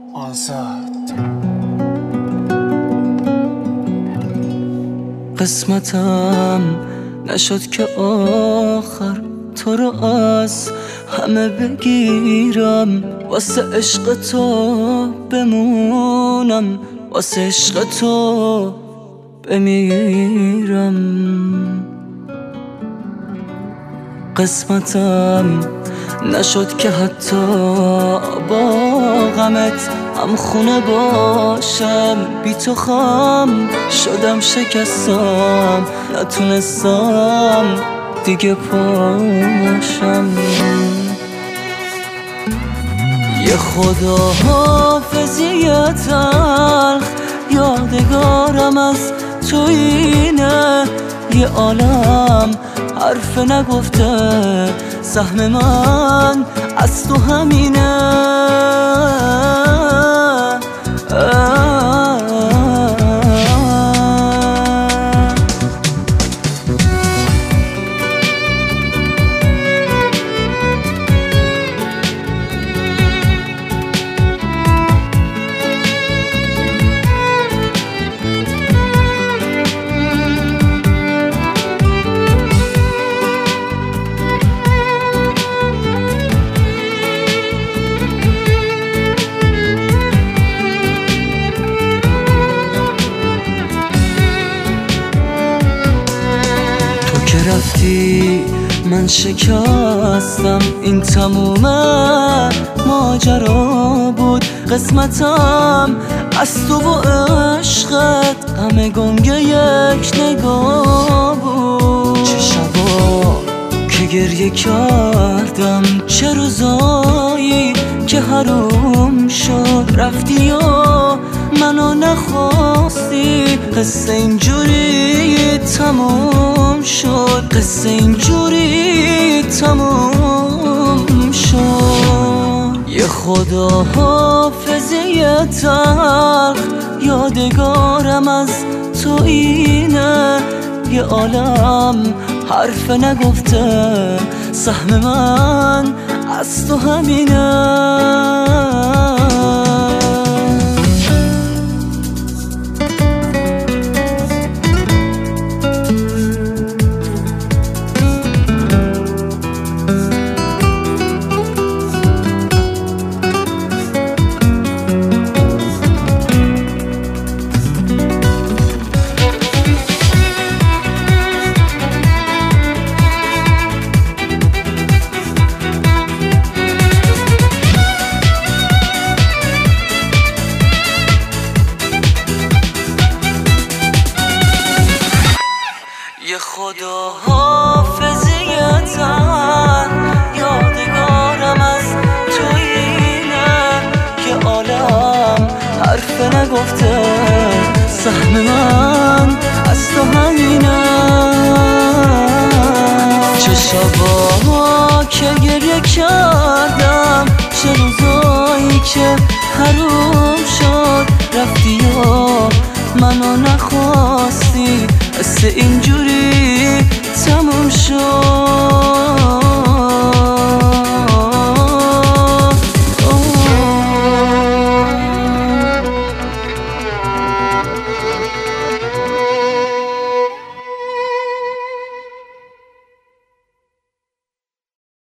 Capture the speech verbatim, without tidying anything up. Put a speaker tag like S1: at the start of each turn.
S1: آزاد.
S2: قسمتم نشد که آخر تو رو از همه بگیرم، واسه عشق تو بمونم، واسه عشق تو بمیرم. قسمتم نشد که حتی با غمت هم خونه باشم، بی تو خام شدم شکستم، نتونستم دیگه پاشم. یه خدا حافظی تلخ یادگارم از تو اینه، یه عالم حرف نگفته سهم من از تو همینه. رفتی من شکستم، این تموم ماجرا بود. قسمتم از تو و عشقت همه گنگه یک نگاه بود. چه شبا که گریه کردم، چه روزایی که حروم شد رفتی و منو نخواستی. قصه اینجوری تموم شد، قصه اینجوری تموم شد. یه خدا حافظی تلخ یادگارم از تو اینه، یه عالم حرف نگفته سهم من از تو همینه. یه خدا حافظی تن یادگارم از تو اینه، یه عالم حرف نگفته سهم من از تو همینه. چه شبا که گریه کردم، چه روزایی که حروم شد رفتی و منو نخواستی. قصه اینجوری تموم شد.